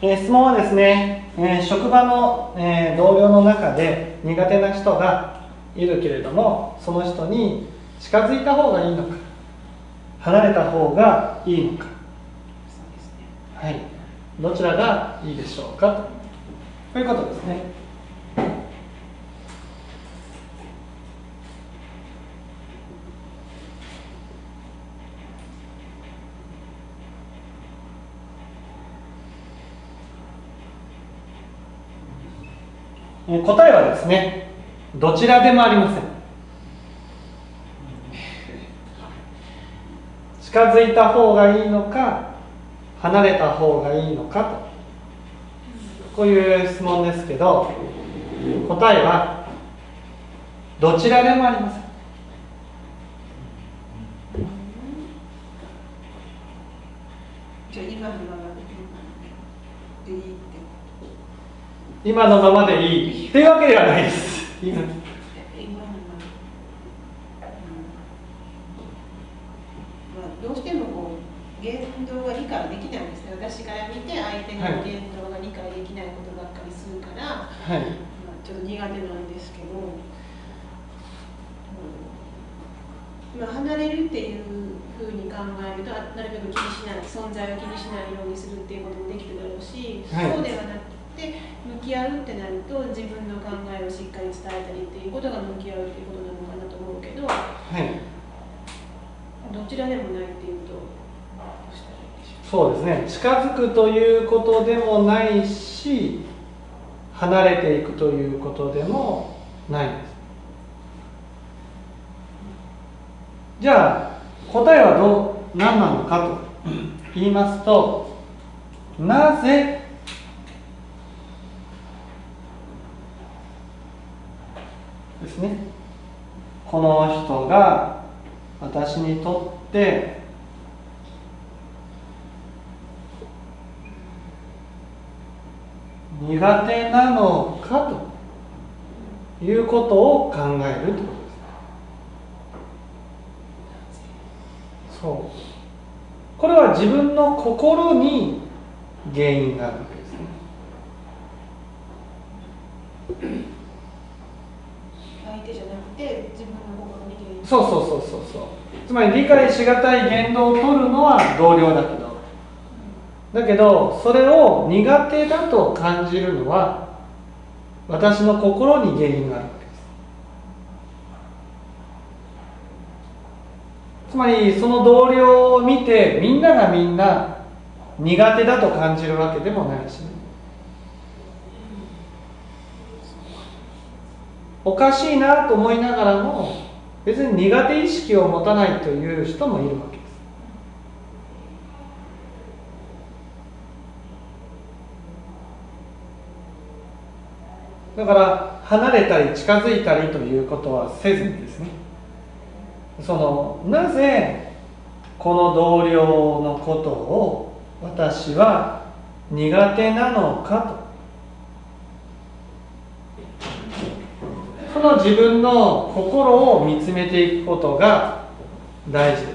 質問はですね、職場の、同僚の中で苦手な人がいるけれども、その人に近づいた方がいいのか離れた方がいいのか、はい、どちらがいいでしょうかということですね。答えはですね、どちらでもありません。近づいた方がいいのか離れた方がいいのかと、こういう質問ですけど、答えはどちらでもありません。 じゃあ今のままでいいって、 今のままでいいっていうわけではないです。 今のまま、どうしてもこう言動が理解できないんですね。私から見て相手の言動が理解できないことばっかりするから、 はい、 ちょっと苦手なんですけど、離れるっていうふうに考えると、なるべく気にしない、存在を気にしないようにするっていうこともできるだろうし、 はい、 そうではなくて向き合うってなると自分の考えをしっかり伝えたりっていうことが向き合うっていうことなのかなと思うけど、 はい、 どちらでもないっていうとどうしたらいいでしょう。 そうですね、近づくということでもないし離れていくということでもないんです。じゃあ答えは何なのかと言いますと、なぜですね、この人が私にとって苦手なのかということを考えるということです。そう、これは自分の心に原因があるわけですね。 相手じゃなくて自分の心に原因。 そう。つまり理解しがたい言動を取るのは同僚だけど、それを苦手だと感じるのは私の心に原因があるわけです。つまりその同僚を見てみんながみんな苦手だと感じるわけでもないしね、おかしいなと思いながらも別に苦手意識を持たないという人もいるわけです。だから離れたり近づいたりということはせずにですね、なぜこの同僚のことを私は苦手なのかと、その自分の心を見つめていくことが大事です。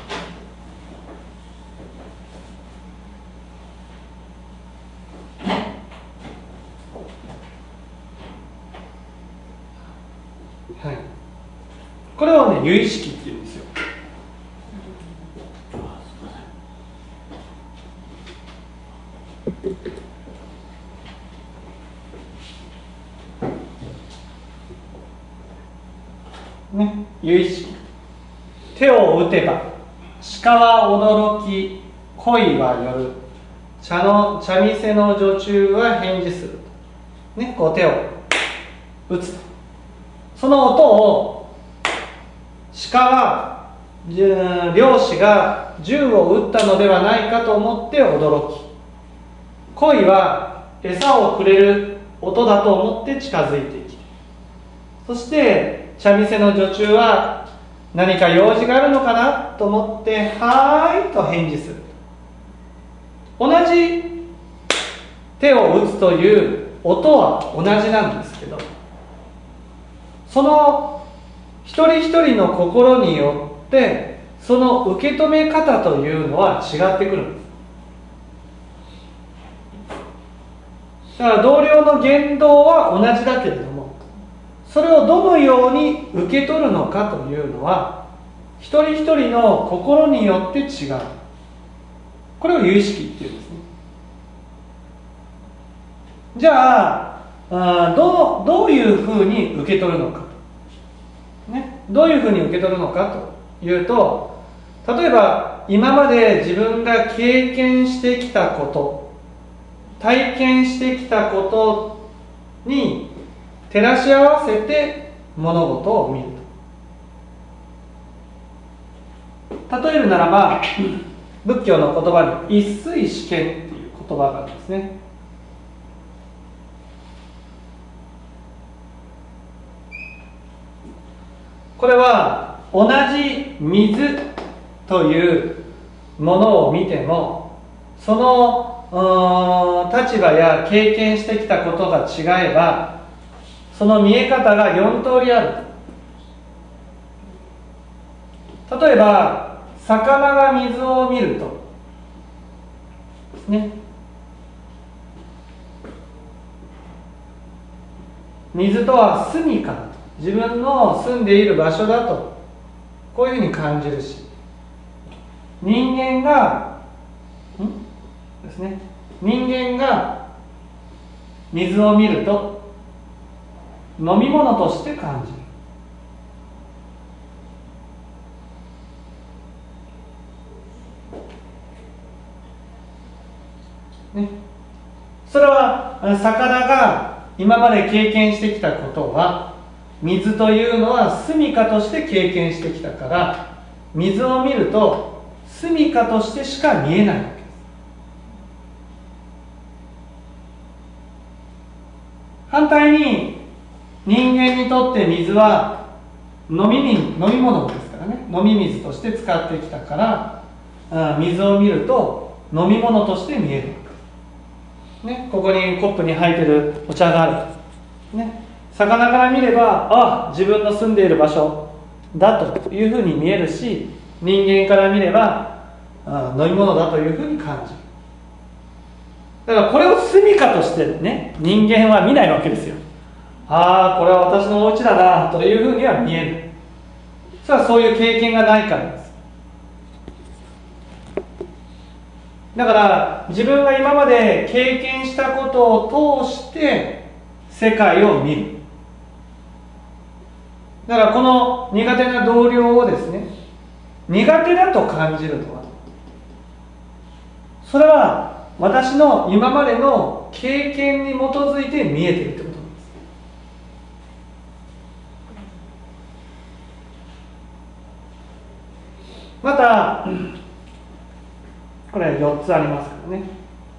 はい、これをね、由意識って言うんですよ。ね、由意識。手を打てば鹿は驚き、恋は寄る、茶店の女中は返事する、ね、こう手を打つと、その音を鹿は猟師が銃を撃ったのではないかと思って驚き、恋は餌をくれる音だと思って近づいていき、そして茶店の女中は何か用事があるのかなと思ってはーいと返事する。同じ手を打つという音は同じなんですけど、その一人一人の心によってその受け止め方というのは違ってくるんです。 だから同僚の言動は同じだけれども、それをどのように受け取るのかというのは一人一人の心によって違う。これを由意識っていうんですね。じゃあどういうふうに受け取るのか、ね、どういうふうに受け取るのかというと、例えば今まで自分が経験してきたこと、体験してきたことに照らし合わせて物事を見ると。例えるならば、仏教の言葉に一水試験っていう言葉があるんですね。これは同じ水というものを見ても、その立場や経験してきたことが違えば、その見え方が4通りある。例えば魚が水を見るとですね、水とは住みかだと、自分の住んでいる場所だと、こういうふうに感じるし、人間がですね、人間が水を見ると飲み物として感じる、ね、それは魚が今まで経験してきたことは、水というのは住処として経験してきたから、水を見ると住処としてしか見えないわけです。反対に人間にとって水は飲み物ですからね、飲み水として使ってきたから、水を見ると飲み物として見えるわけです、ね、ここにコップに入ってるお茶がある、ね、魚から見れば自分の住んでいる場所だというふうに見えるし、人間から見れば飲み物だというふうに感じる。だからこれを住みかとしてね、人間は見ないわけですよ。これは私のお家だなというふうには見える。それはそういう経験がないからです。だから自分が今まで経験したことを通して世界を見る。だからこの苦手な同僚をですね、苦手だと感じるのは、それは私の今までの経験に基づいて見えているということなんです。またこれ4つありますからね。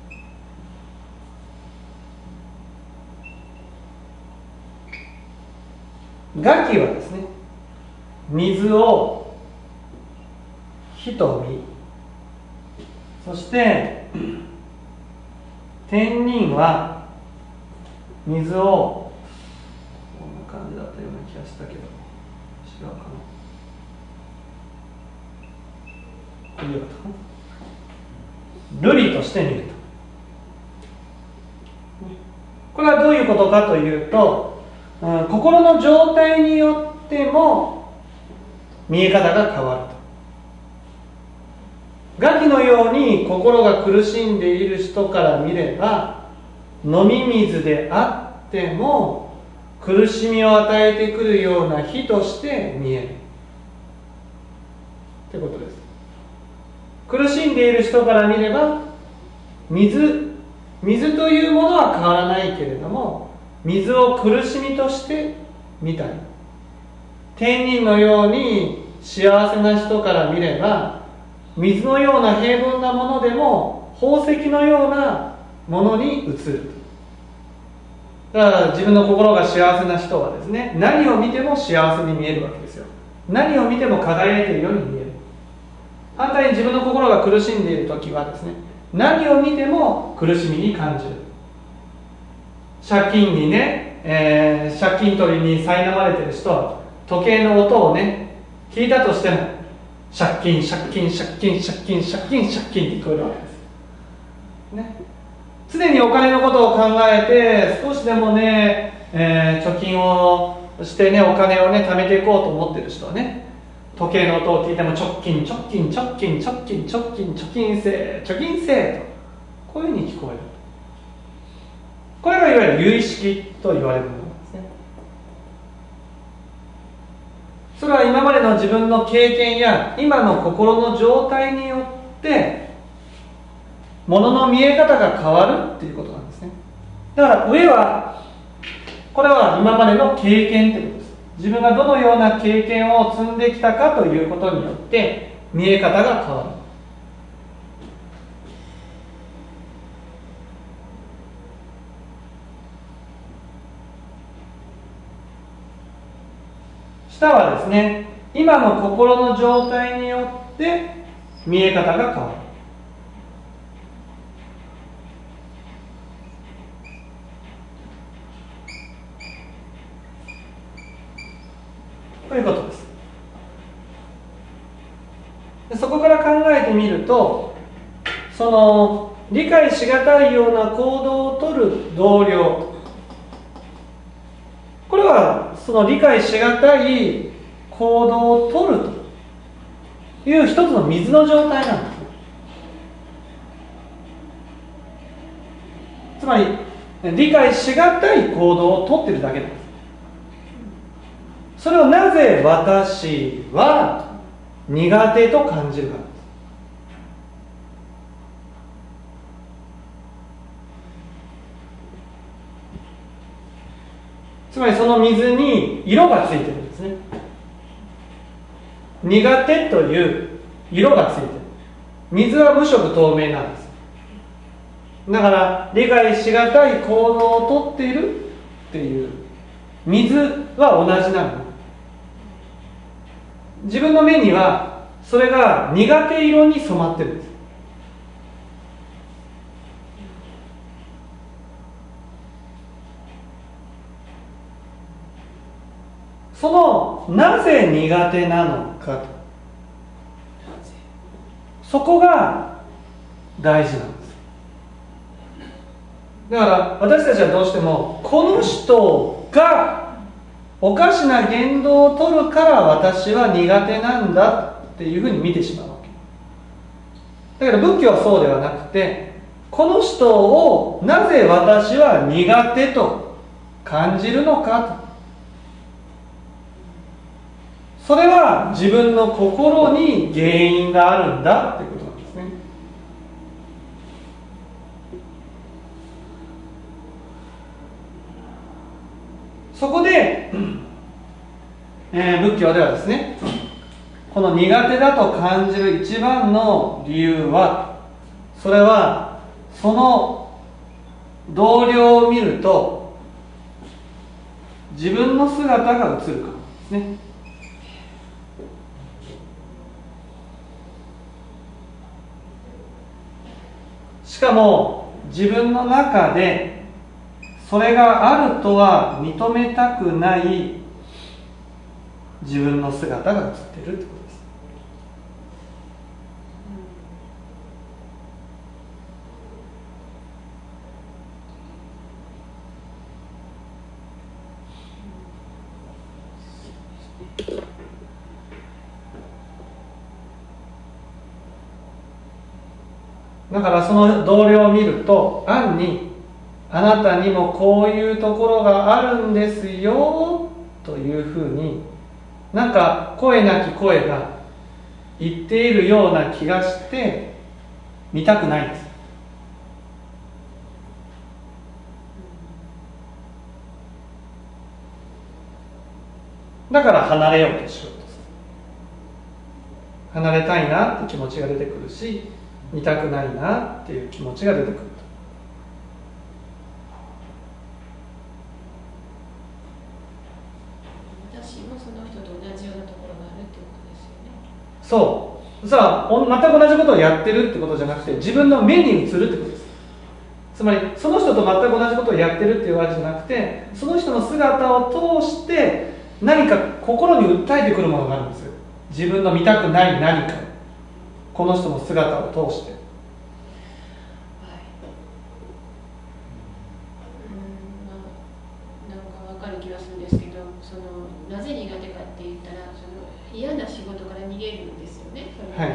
餓鬼はですね、水を火と見、そして天人は水を、こんな感じだったような気がしたけど違うかな、こういうことかな、瑠璃として見ると。これはどういうことかというと、心の状態によっても見え方が変わると。餓鬼のように心が苦しんでいる人から見れば、飲み水であっても苦しみを与えてくるような火として見えるってことです。苦しんでいる人から見れば、水というものは変わらないけれども、水を苦しみとして見たり、天人のように幸せな人から見れば、水のような平凡なものでも宝石のようなものに映る。だから自分の心が幸せな人はですね、何を見ても幸せに見えるわけですよ。何を見ても輝いているように見える。反対に自分の心が苦しんでいる時はですね、何を見ても苦しみに感じる。借金にね、借金取りに苛まれている人は時計の音をね聞いたとしても、借金って聞こえるわけですね。 常にお金のことを考えて少しでもね、貯金をしてね、お金をね貯めていこうと思ってる人はね、時計の音を聞いても貯金貯金貯金貯金貯金貯金せ貯金せと、こういうふうに聞こえる。これがいわゆる有意識と言われるものですね。それは今までの自分の経験や今の心の状態によって物の見え方が変わるっていうことなんですね。だから上はこれは今までの経験ということです。自分がどのような経験を積んできたかということによって見え方が変わる。下はですね、今の心の状態によって見え方が変わる。ということです。そこから考えてみると、その理解しがたいような行動をとる同僚、これはその理解しがたい行動をとるという一つの水の状態なんです。つまり理解しがたい行動をとっているだけなんです。それをなぜ私は苦手と感じるかなんです。つまりその水に色がついてるんですね。苦手という色がついてる。水は無色透明なんです。だから理解しがたい行動をとっているっていう水は同じなの。自分の目にはそれが苦手色に染まってるんです。そのなぜ苦手なのかと、そこが大事なんです。だから私たちはどうしてもこの人がおかしな言動を取るから私は苦手なんだっていうふうに見てしまうわけだけど、仏教はそうではなくて、この人をなぜ私は苦手と感じるのかと、それは自分の心に原因があるんだっていうことなんですね。そこで、仏教ではですね、この苦手だと感じる一番の理由は、それはその同僚を見ると自分の姿が映るからですね。しかも自分の中でそれがあるとは認めたくない自分の姿が映っているということです。だからその同僚を見ると、暗にあなたにもこういうところがあるんですよというふうに、なんか声なき声が言っているような気がして見たくないんです。だから離れようとしようとする。離れたいなって気持ちが出てくるし、見たくないなっていう気持ちが出てくると。 私もその人と同じようなところがあるっていうことですよね。 そう。さあ、全く同じことをやってるってことじゃなくて、自分の目に映るってことです。つまり、その人と全く同じことをやってるっていうわけじゃなくて、その人の姿を通して何か心に訴えてくるものがあるんですよ。自分の見たくない何か、この人の姿を通して。 気がするんですけど、なぜ苦手かって言ったら嫌な仕事から逃げるんですよね、その人が。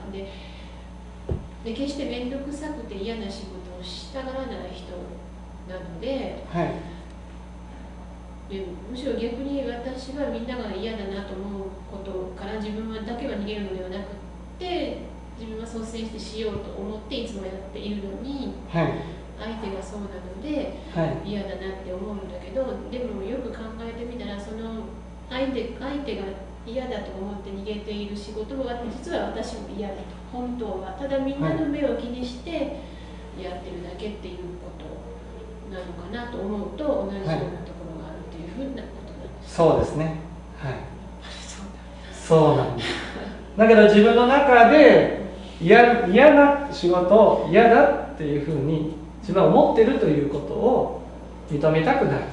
で決して面倒くさくて嫌な仕事をしたがらない人なので、でむしろ逆に私はみんなが嫌だなと思うことから自分だけは逃げるのではなくて、自分は率先してしようと思っていつもやっているのに、相手がそうなので嫌だなって思うんだけど、でもよく考えてみたらその相手が嫌だと思って逃げている仕事は実は私も嫌だと、本当はただみんなの目を気にしてやってるだけっていうことなのかなと思うと、同じようなところがあるっていうふうなことなんです。 そうですね。そうなんです。だけど自分の中で嫌な仕事を嫌だっていうふうに自分は思っているということを認めたくない。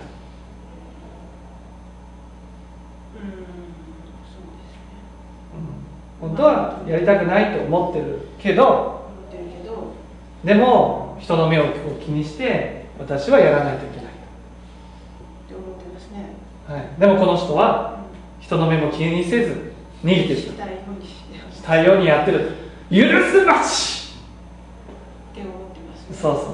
本当はやりたくないと思ってるけど、でも人の目を気にして私はやらないといけないって思ってますね。 でもこの人は人の目も気にせず逃げてしたいようにやってる。許すましって思ってますね。 そう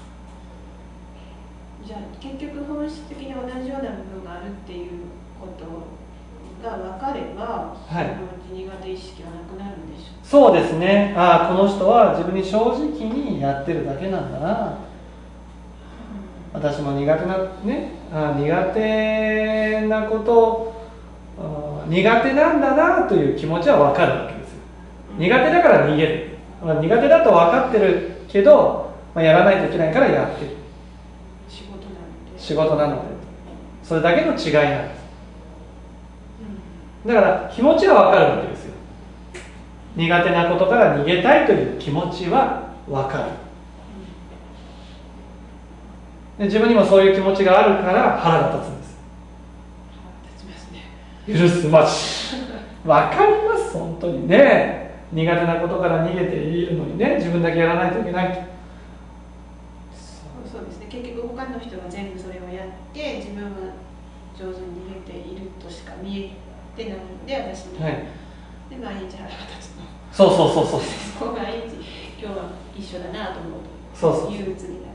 じゃあ結局本質的に同じような部分があるっていうことが分かれば、そのうち苦手意識はなくなるんでしょう。 そうですね。この人は自分に正直にやってるだけなんだな、私も苦手なね、苦手なこと苦手なんだなという気持ちは分かるわけですよ。苦手だから逃げる、苦手だと分かってるけど、やらないといけないからやってる。仕事なのでそれだけの違いなんです。だから気持ちは分かるわけですよ。苦手なことから逃げたいという気持ちは分かる。で自分にもそういう気持ちがあるから腹が立つんです。許すまし分かります。本当にね、苦手なことから逃げているのにね、自分だけやらないといけないと。 そうですね。結局他の人が全部それをやって自分は上手に逃げているとしか見えてないので、私に、で毎日腹が立つの。そう毎日今日は一緒だなと思うと憂鬱になる。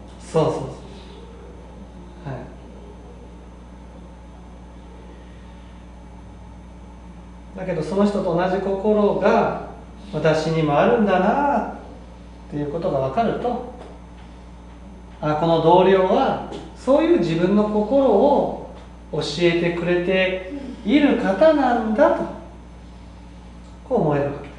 だけどその人と同じ心が私にもあるんだなっていうことが分かると、この同僚はそういう自分の心を教えてくれている方なんだと、こう思えるわけです。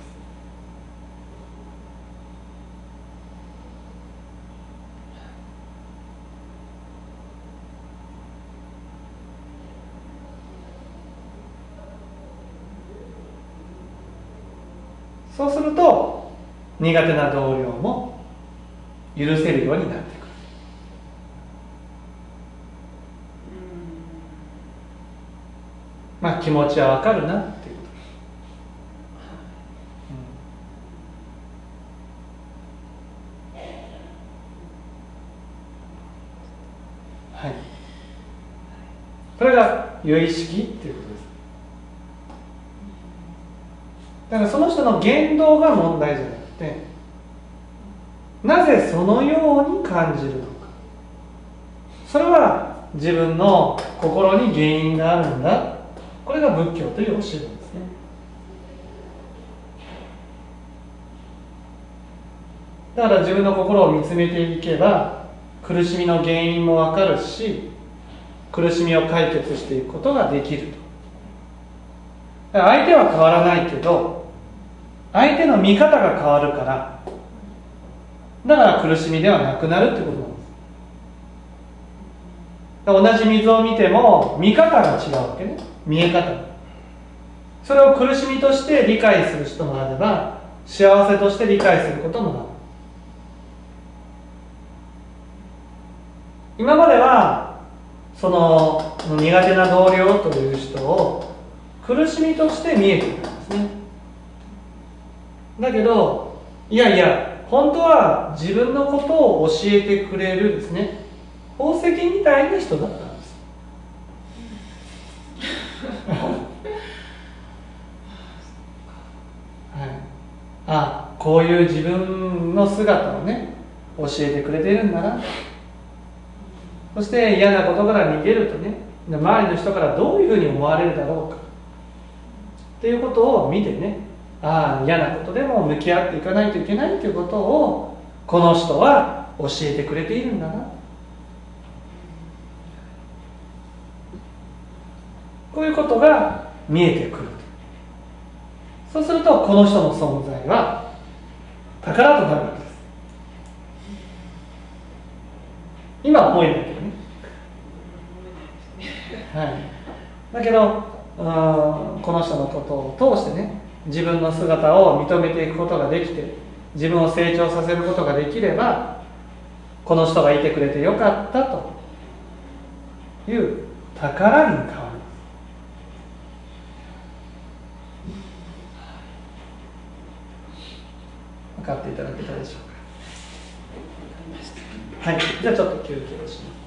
そうすると苦手な同僚も許せるようになってくる。気持ちはわかるなっていうことです。これが有意識っていうことです。だからその人の言動が問題じゃなくて、なぜそのように感じるのか、それは自分の心に原因があるんだ。これが仏教という教えなんですね。だから自分の心を見つめていけば苦しみの原因も分かるし、苦しみを解決していくことができると。相手は変わらないけど相手の見方が変わるから、だから苦しみではなくなるってことなんです。同じ水を見ても見方が違うわけね。見え方、それを苦しみとして理解する人もあれば幸せとして理解することもある。今まではその苦手な同僚という人を苦しみとして見えていたんですね。だけどいやいや、本当は自分のことを教えてくれるですね、宝石みたいな人だったんです。 こういう自分の姿をね教えてくれているんだな。そして嫌なことから逃げるとね、周りの人からどういうふうに思われるだろうかっていうことを見てね、嫌なことでも向き合っていかないといけないということをこの人は教えてくれているんだな。こういうことが見えてくる。そうするとこの人の存在は宝となるわけです。今は思えないけどね、だけどこの人のことを通してね、自分の姿を認めていくことができて、自分を成長させることができれば、この人がいてくれてよかったという宝に変わる。分かっていただけたでしょうか。はい、じゃあちょっと休憩をします。